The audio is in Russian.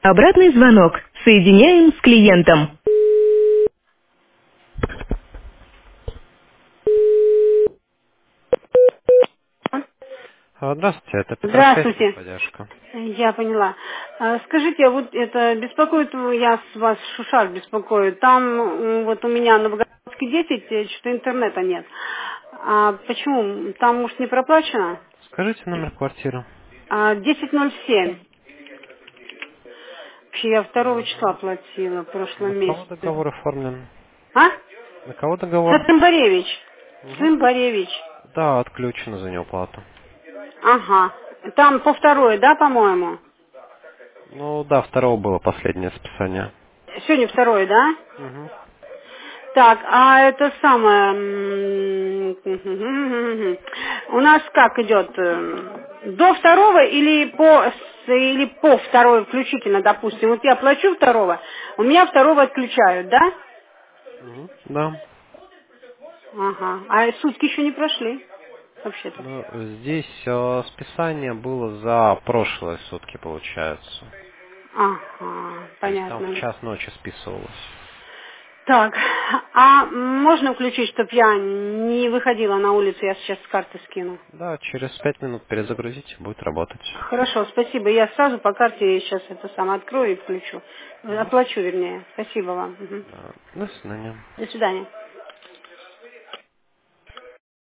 Обратный звонок. Соединяем с клиентом. Здравствуйте, это Петросвязь, Здравствуйте. поддержка. Я поняла. Скажите, а вот это беспокоит, я с вас Шушак беспокою. Там вот у меня на Новгородской 10 что-то интернета нет. А почему? Там, может, не проплачено? Скажите номер квартиры. 10.07. Вообще, я 2 числа платила в прошлом На кого месяце. договор оформлен? А? На кого договор? Сымбаревич. Мгм. Сымбаревич. Да, отключено за неуплату. Ага. Там по второй, да, по-моему? Ну да, второго было последнее списание. Сегодня второй, да? Мгм. Так, а это самое, у нас как идет, до второго или по второй включительно, допустим, вот я плачу второго, у меня второго отключают, да? Мгм. Да. Ага, а сутки еще не прошли, вообще-то. Ну, здесь списание было за прошлые сутки, получается. Ага, То есть там в понятно. час ночи списывалось. Так, а можно включить, чтобы я не выходила на улицу, я сейчас с карты скину? Да, через 5 минут перезагрузите, будет работать. Хорошо, спасибо. Я сразу по карте сейчас это сам открою и включу. Мгм. Оплачу, вернее. Спасибо вам. Мгм. Да. До свидания. До свидания.